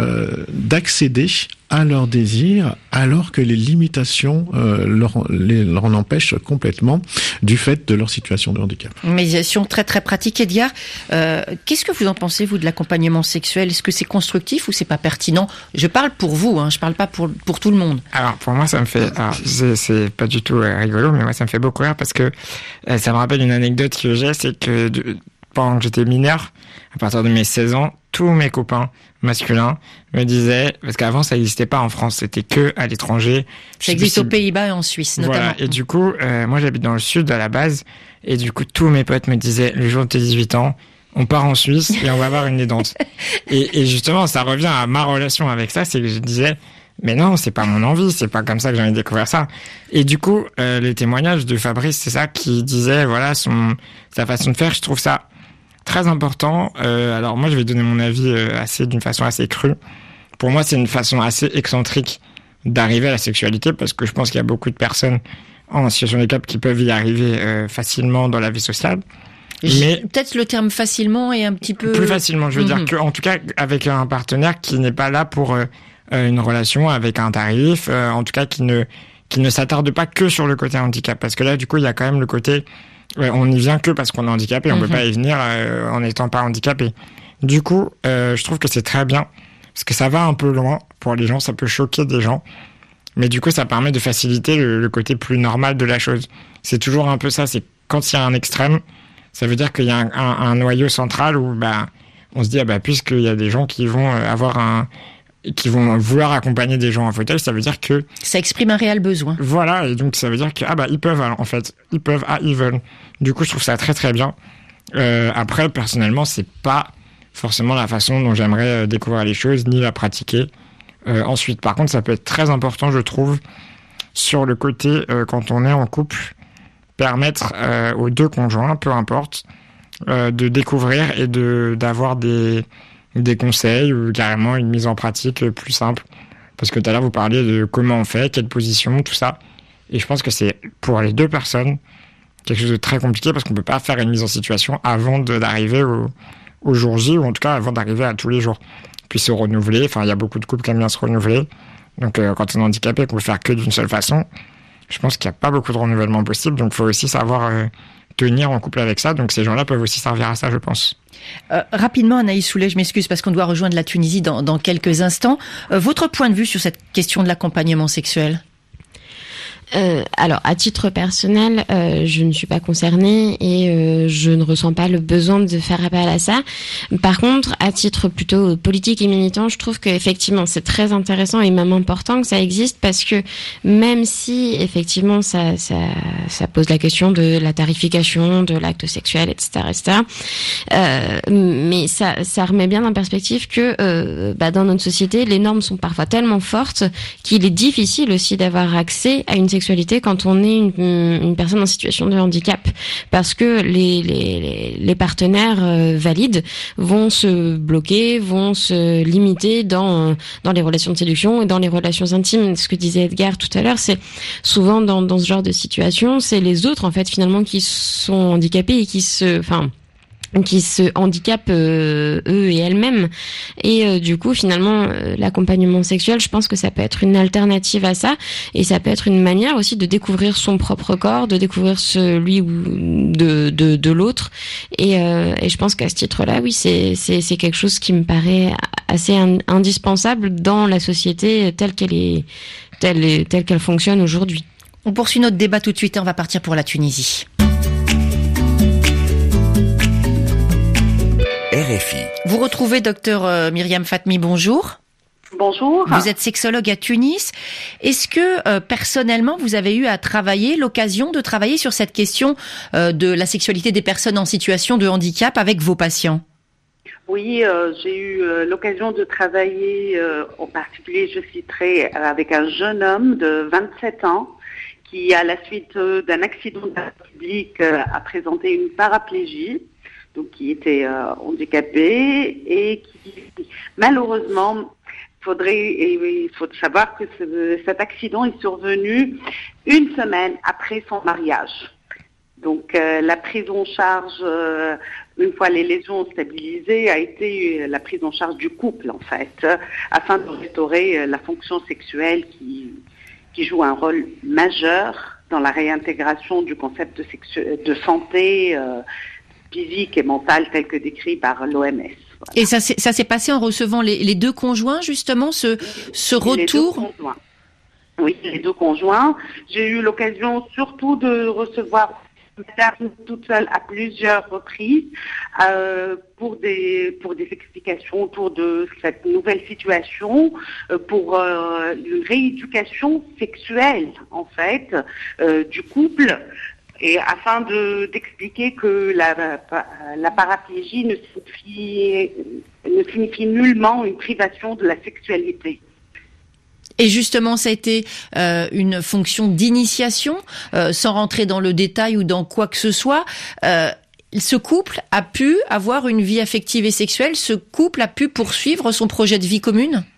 d'accéder à leurs désirs, alors que les limitations leur en empêchent complètement du fait de leur situation de handicap. Médiation très très pratique. Edgar, qu'est-ce que vous en pensez, vous, de l'accompagnement sexuel ? Est-ce que c'est constructif ou c'est pas pertinent ? Je parle pour vous, je parle pas pour tout le monde. Alors pour moi, ça me fait, c'est pas du tout rigolo, mais moi ça me fait beaucoup rire parce que ça me rappelle une anecdote que j'ai, c'est que pendant que j'étais mineur, à partir de mes 16 ans, tous mes copains masculins me disaient, parce qu'avant ça n'existait pas en France, c'était que à l'étranger. Ça existe aux Pays-Bas et en Suisse notamment. Voilà. Et du coup, moi j'habite dans le sud à la base, et du coup tous mes potes me disaient, le jour de tes 18 ans, on part en Suisse et on va avoir une aidante. et justement, ça revient à ma relation avec ça, c'est que je disais, mais non, c'est pas mon envie, c'est pas comme ça que j'ai envie de découvrir ça. Et du coup, les témoignages de Fabrice, c'est ça qui disait, voilà, sa façon de faire, je trouve ça très important. Alors moi, je vais donner mon avis d'une façon assez crue. Pour moi, c'est une façon assez excentrique d'arriver à la sexualité, parce que je pense qu'il y a beaucoup de personnes en situation de handicap qui peuvent y arriver facilement dans la vie sociale. Mais peut-être le terme facilement est un petit peu plus facilement. Je veux dire que, en tout cas, avec un partenaire qui n'est pas là pour une relation avec un tarif, en tout cas qui ne s'attarde pas que sur le côté handicap, parce que là, du coup, il y a quand même le côté on n'y vient que parce qu'on est handicapé, on peut pas y venir en n'étant pas handicapé. Du coup, je trouve que c'est très bien, parce que ça va un peu loin pour les gens, ça peut choquer des gens, mais du coup, ça permet de faciliter le côté plus normal de la chose. C'est toujours un peu ça, c'est quand il y a un extrême, ça veut dire qu'il y a un noyau central où on se dit puisqu'il y a des gens qui vont qui vont vouloir accompagner des gens en fauteuil, ça veut dire que ça exprime un réel besoin. Voilà, et donc ça veut dire que ils peuvent, en fait, ils veulent. Du coup, je trouve ça très très bien. Après, personnellement, c'est pas forcément la façon dont j'aimerais découvrir les choses ni la pratiquer. Ensuite, par contre, ça peut être très important, je trouve, sur le côté quand on est en couple, permettre aux deux conjoints, peu importe, de découvrir et d'avoir des conseils ou carrément une mise en pratique plus simple. Parce que tout à l'heure, vous parliez de comment on fait, quelle position, tout ça. Et je pense que c'est, pour les deux personnes, quelque chose de très compliqué parce qu'on peut pas faire une mise en situation avant d'arriver au jour J, ou en tout cas avant d'arriver à tous les jours. Puis se renouveler, il y a beaucoup de couples qui aiment bien se renouveler. Donc quand on est handicapé et qu'on peut faire que d'une seule façon, je pense qu'il n'y a pas beaucoup de renouvellement possible. Donc il faut aussi savoir tenir en couple avec ça. Donc ces gens-là peuvent aussi servir à ça, je pense. Rapidement, Anaïs Soulet, je m'excuse parce qu'on doit rejoindre la Tunisie dans quelques instants. Votre point de vue sur cette question de l'accompagnement sexuel ? Alors, à titre personnel, je ne suis pas concernée et je ne ressens pas le besoin de faire appel à ça. Par contre, à titre plutôt politique et militant, je trouve qu'effectivement, c'est très intéressant et même important que ça existe parce que même si effectivement ça pose la question de la tarification de l'acte sexuel, etc., mais ça remet bien en perspective que dans notre société, les normes sont parfois tellement fortes qu'il est difficile aussi d'avoir accès à une sexualité quand on est une personne en situation de handicap, parce que les partenaires valides vont se bloquer, vont se limiter dans les relations de séduction et dans les relations intimes. Ce que disait Edgar tout à l'heure, c'est souvent dans ce genre de situation, c'est les autres en fait finalement qui sont handicapés et qui se handicapent eux et elles-mêmes. Et du coup, finalement, l'accompagnement sexuel, je pense que ça peut être une alternative à ça, et ça peut être une manière aussi de découvrir son propre corps, de découvrir celui de l'autre. Et je pense qu'à ce titre-là, oui, c'est quelque chose qui me paraît assez indispensable dans la société telle qu'elle fonctionne aujourd'hui. On poursuit notre débat tout de suite et on va partir pour la Tunisie. RFI. Vous retrouvez docteur Myriam Fatmi, bonjour. Bonjour. Vous êtes sexologue à Tunis. Est-ce que personnellement vous avez eu l'occasion de travailler sur cette question de la sexualité des personnes en situation de handicap avec vos patients ? Oui, j'ai eu l'occasion de travailler, en particulier je citerai, avec un jeune homme de 27 ans qui, à la suite d'un accident de la public, a présenté une paraplégie. Donc qui était handicapé et qui, malheureusement, il faut savoir que cet accident est survenu une semaine après son mariage. Donc la prise en charge, une fois les lésions stabilisées, a été la prise en charge du couple en fait, afin de restaurer la fonction sexuelle qui joue un rôle majeur dans la réintégration du concept de santé physique et mentale tel que décrit par l'OMS. Voilà. Et ça s'est passé en recevant les deux conjoints, justement, ce retour? Les deux conjoints. Oui, les deux conjoints. J'ai eu l'occasion surtout de recevoir madame toute seule à plusieurs reprises pour des explications autour de cette nouvelle situation, pour une rééducation sexuelle, en fait, du couple. Et afin d'expliquer que la paraplégie ne signifie nullement une privation de la sexualité. Et justement, ça a été une fonction d'initiation, sans rentrer dans le détail ou dans quoi que ce soit. Ce couple a pu avoir une vie affective et sexuelle. Ce couple a pu poursuivre son projet de vie commune.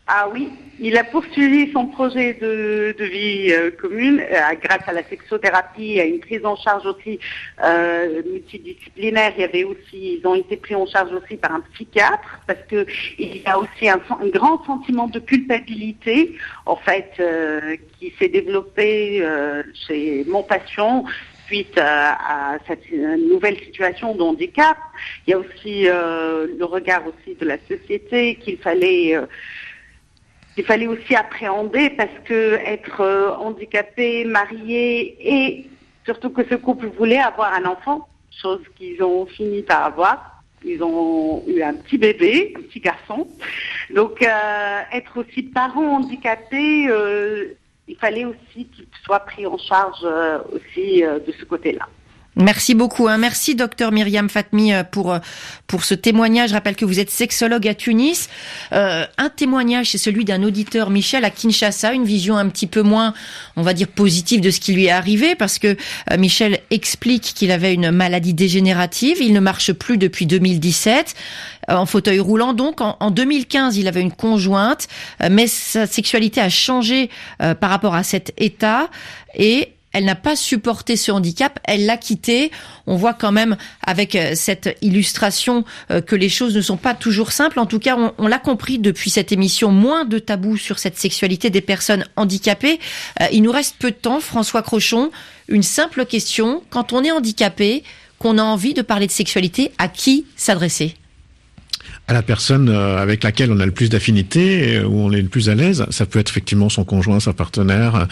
Ah oui, il a poursuivi son projet de vie commune grâce à la sexothérapie, à une prise en charge aussi multidisciplinaire. Ils ont été pris en charge aussi par un psychiatre parce que il y a aussi un grand sentiment de culpabilité en fait qui s'est développé chez mon patient suite à cette nouvelle situation de handicap. Il y a aussi le regard aussi de la société qu'il fallait aussi appréhender parce que être handicapé, marié et surtout que ce couple voulait avoir un enfant, chose qu'ils ont fini par avoir. Ils ont eu un petit bébé, un petit garçon. Donc être aussi parent handicapé, il fallait aussi qu'il soit pris en charge aussi de ce côté-là. Merci beaucoup. Merci docteur Myriam Fatmi pour ce témoignage. Je rappelle que vous êtes sexologue à Tunis. Un témoignage, c'est celui d'un auditeur, Michel, à Kinshasa. Une vision un petit peu moins, on va dire, positive de ce qui lui est arrivé parce que Michel explique qu'il avait une maladie dégénérative. Il ne marche plus depuis 2017. En fauteuil roulant donc. En 2015, il avait une conjointe, mais sa sexualité a changé par rapport à cet état et elle n'a pas supporté ce handicap, elle l'a quitté. On voit quand même avec cette illustration que les choses ne sont pas toujours simples. En tout cas, on l'a compris depuis cette émission, moins de tabous sur cette sexualité des personnes handicapées. Il nous reste peu de temps, François Crochon. Une simple question, quand on est handicapé, qu'on a envie de parler de sexualité, à qui s'adresser ? À la personne avec laquelle on a le plus d'affinité, où on est le plus à l'aise. Ça peut être effectivement son conjoint, sa partenaire.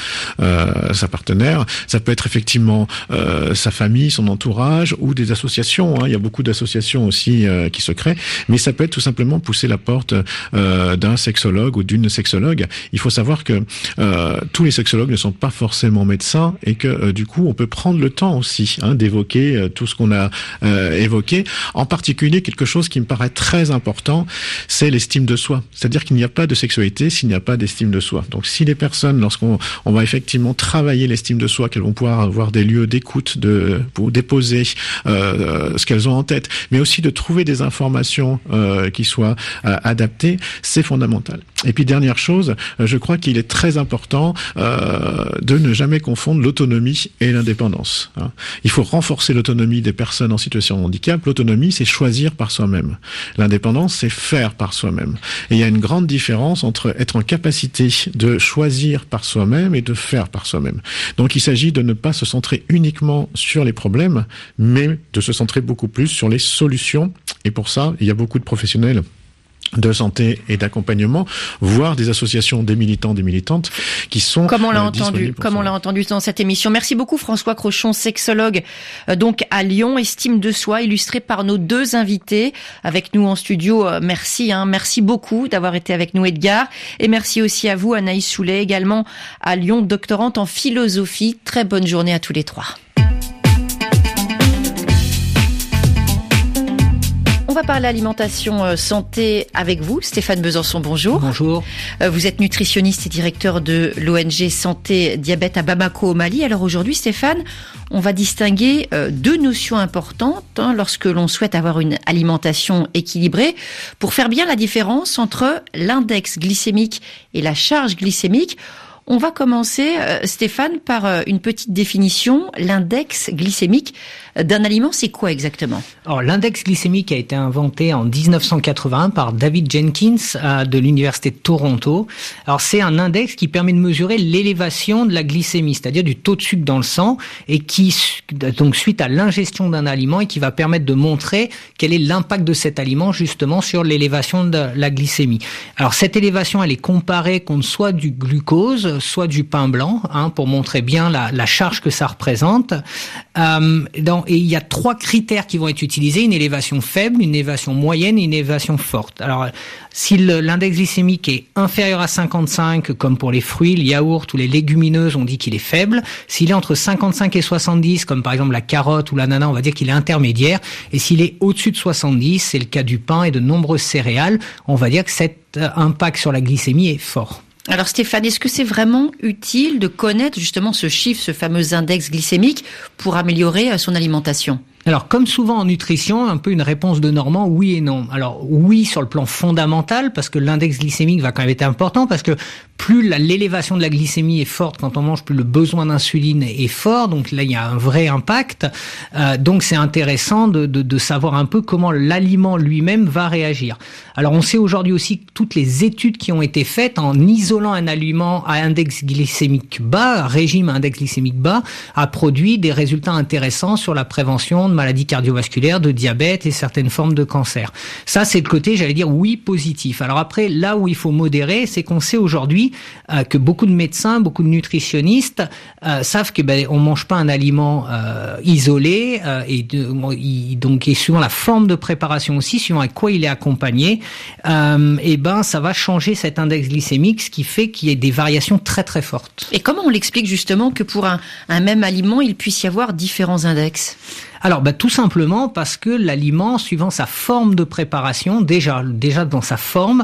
Ça peut être effectivement sa famille, son entourage ou des associations. Il y a beaucoup d'associations aussi qui se créent. Mais ça peut être tout simplement pousser la porte d'un sexologue ou d'une sexologue. Il faut savoir que tous les sexologues ne sont pas forcément médecins et que du coup on peut prendre le temps aussi d'évoquer tout ce qu'on a évoqué. En particulier quelque chose qui me paraît très important, c'est l'estime de soi. C'est-à-dire qu'il n'y a pas de sexualité s'il n'y a pas d'estime de soi. Donc si les personnes, lorsqu'on va effectivement travailler l'estime de soi, qu'elles vont pouvoir avoir des lieux d'écoute pour déposer ce qu'elles ont en tête, mais aussi de trouver des informations qui soient adaptées, c'est fondamental. Et puis dernière chose, je crois qu'il est très important de ne jamais confondre l'autonomie et l'indépendance. Il faut renforcer l'autonomie des personnes en situation de handicap. L'autonomie, c'est choisir par soi-même. L'indépendance, c'est faire par soi-même. Et il y a une grande différence entre être en capacité de choisir par soi-même et de faire par soi-même. Donc il s'agit de ne pas se centrer uniquement sur les problèmes, mais de se centrer beaucoup plus sur les solutions. Et pour ça, il y a beaucoup de professionnels de santé et d'accompagnement, voire des associations des militants, des militantes qui sont comme on l'a entendu dans cette émission. Merci beaucoup François Crochon, sexologue donc à Lyon, estime de soi, illustré par nos deux invités avec nous en studio. Merci beaucoup d'avoir été avec nous Edgar, et merci aussi à vous Anaïs Soulet, également à Lyon, doctorante en philosophie. Très bonne journée à tous les trois. On va parler alimentation santé avec vous, Stéphane Besançon, bonjour. Bonjour. Vous êtes nutritionniste et directeur de l'ONG Santé Diabète à Bamako au Mali. Alors aujourd'hui, Stéphane, on va distinguer deux notions importantes lorsque l'on souhaite avoir une alimentation équilibrée, pour faire bien la différence entre l'index glycémique et la charge glycémique. On va commencer, Stéphane, par une petite définition. L'index glycémique d'un aliment, c'est quoi exactement ? Alors, l'index glycémique a été inventé en 1981 par David Jenkins de l'Université de Toronto. Alors, c'est un index qui permet de mesurer l'élévation de la glycémie, c'est-à-dire du taux de sucre dans le sang, et qui, donc, suite à l'ingestion d'un aliment, et qui va permettre de montrer quel est l'impact de cet aliment, justement, sur l'élévation de la glycémie. Alors, cette élévation, elle est comparée contre soit du glucose, soit du pain blanc, pour montrer bien la charge que ça représente. Et il y a trois critères qui vont être utilisés: une élévation faible, une élévation moyenne et une élévation forte. Alors, si l'index glycémique est inférieur à 55, comme pour les fruits, le yaourt ou les légumineuses, on dit qu'il est faible. S'il est entre 55 et 70, comme par exemple la carotte ou l'ananas, on va dire qu'il est intermédiaire. Et s'il est au-dessus de 70, c'est le cas du pain et de nombreuses céréales, on va dire que cet impact sur la glycémie est fort. Alors Stéphane, est-ce que c'est vraiment utile de connaître justement ce chiffre, ce fameux index glycémique, pour améliorer son alimentation ? Alors, comme souvent en nutrition, un peu une réponse de Normand, oui et non. Alors, oui sur le plan fondamental, parce que l'index glycémique va quand même être important, parce que plus l'élévation de la glycémie est forte quand on mange, plus le besoin d'insuline est fort. Donc là, il y a un vrai impact. Donc, c'est intéressant de savoir un peu comment l'aliment lui-même va réagir. Alors, on sait aujourd'hui aussi que toutes les études qui ont été faites en isolant un aliment à index glycémique bas, régime à index glycémique bas, a produit des résultats intéressants sur la prévention de maladies cardiovasculaires, de diabète et certaines formes de cancer. Ça, c'est le côté, j'allais dire, oui, positif. Alors après, là où il faut modérer, c'est qu'on sait aujourd'hui que beaucoup de médecins, beaucoup de nutritionnistes savent que on mange pas un aliment isolé donc et suivant la forme de préparation aussi, suivant à quoi il est accompagné, ça va changer cet index glycémique, ce qui fait qu'il y ait des variations très très fortes. Et comment on l'explique justement que pour un même aliment, il puisse y avoir différents index ? Alors, tout simplement parce que l'aliment, suivant sa forme de préparation, déjà dans sa forme,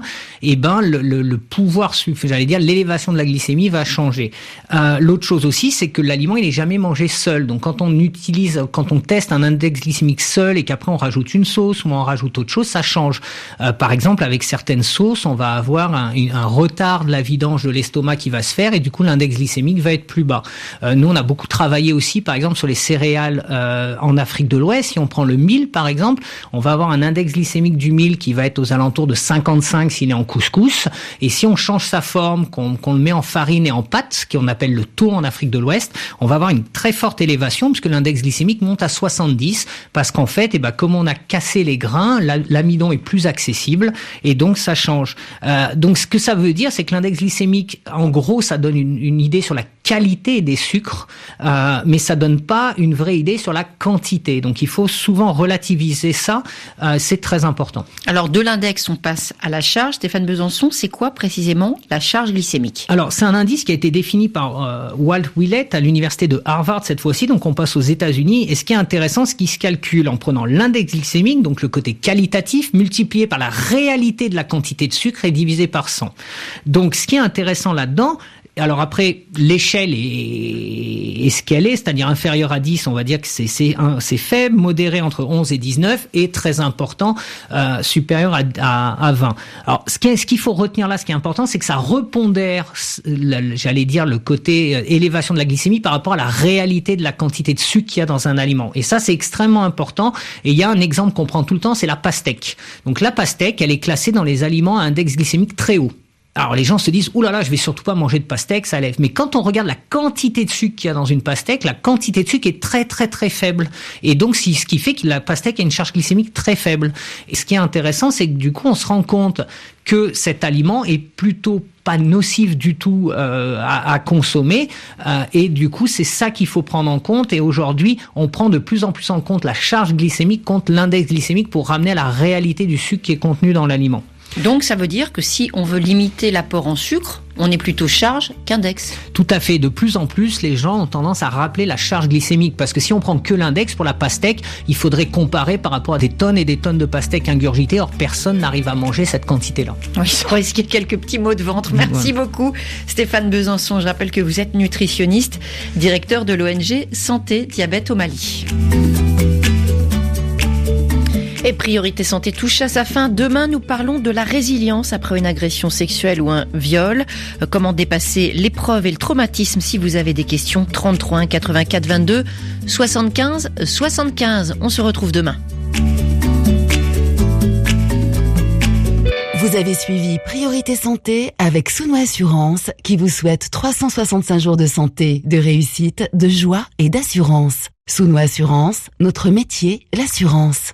le pouvoir, j'allais dire, l'élévation de la glycémie va changer. L'autre chose aussi, c'est que l'aliment, il est jamais mangé seul. Donc, quand on teste un index glycémique seul et qu'après on rajoute une sauce ou on rajoute autre chose, ça change. Par exemple, avec certaines sauces, on va avoir un retard de la vidange de l'estomac qui va se faire et du coup, l'index glycémique va être plus bas. Nous, on a beaucoup travaillé aussi, par exemple, sur les céréales en Afrique de l'Ouest. Si on prend le mil, par exemple, on va avoir un index glycémique du mil qui va être aux alentours de 55 s'il est en couscous. Et si on change sa forme, qu'on le met en farine et en pâte, qu'on appelle le tau en Afrique de l'Ouest, on va avoir une très forte élévation puisque l'index glycémique monte à 70 parce qu'en fait, comme on a cassé les grains, l'amidon est plus accessible et donc ça change. Donc ce que ça veut dire, c'est que l'index glycémique, en gros, ça donne une idée sur la qualité des sucres, mais ça donne pas une vraie idée sur la quantité. Donc il faut souvent relativiser ça, c'est très important. Alors de l'index, on passe à la charge. Stéphane Besançon, c'est quoi précisément la charge glycémique ? Alors c'est un indice qui a été défini par Walt Willett à l'université de Harvard cette fois-ci, donc on passe aux États-Unis. Et ce qui est intéressant, c'est qu'il se calcule en prenant l'index glycémique, donc le côté qualitatif, multiplié par la réalité de la quantité de sucre et divisé par 100. Donc ce qui est intéressant là-dedans, alors après, l'échelle est ce qu'elle est, c'est-à-dire inférieure à 10, on va dire que c'est faible, modéré entre 11 et 19, et très important, supérieur à 20. Alors, ce qu'il faut retenir là, ce qui est important, c'est que ça repondère, j'allais dire, le côté élévation de la glycémie par rapport à la réalité de la quantité de sucre qu'il y a dans un aliment. Et ça, c'est extrêmement important. Et il y a un exemple qu'on prend tout le temps, c'est la pastèque. Donc la pastèque, elle est classée dans les aliments à index glycémique très haut. Alors les gens se disent, ouh là là, je vais surtout pas manger de pastèque, ça lève. Mais quand on regarde la quantité de sucre qu'il y a dans une pastèque, la quantité de sucre est très très très faible. Et donc ce qui fait que la pastèque a une charge glycémique très faible. Et ce qui est intéressant, c'est que du coup on se rend compte que cet aliment est plutôt pas nocif du tout à consommer, et du coup c'est ça qu'il faut prendre en compte. Et aujourd'hui on prend de plus en plus en compte la charge glycémique contre l'index glycémique pour ramener à la réalité du sucre qui est contenu dans l'aliment. Donc ça veut dire que si on veut limiter l'apport en sucre, on est plutôt charge qu'index. Tout à fait. De plus en plus, les gens ont tendance à rappeler la charge glycémique parce que si on prend que l'index pour la pastèque, il faudrait comparer par rapport à des tonnes et des tonnes de pastèques ingurgitées. Or, personne n'arrive à manger cette quantité-là. Oui, sans risquer quelques petits maux de ventre. Merci beaucoup, Stéphane Besançon. Je rappelle que vous êtes nutritionniste, directeur de l'ONG Santé Diabète au Mali. Et Priorité Santé touche à sa fin. Demain, nous parlons de la résilience après une agression sexuelle ou un viol. Comment dépasser l'épreuve et le traumatisme. Si vous avez des questions, 33 1 84 22 75 75. On se retrouve demain. Vous avez suivi Priorité Santé avec Souno Assurance qui vous souhaite 365 jours de santé, de réussite, de joie et d'assurance. Souno Assurance, notre métier, l'assurance.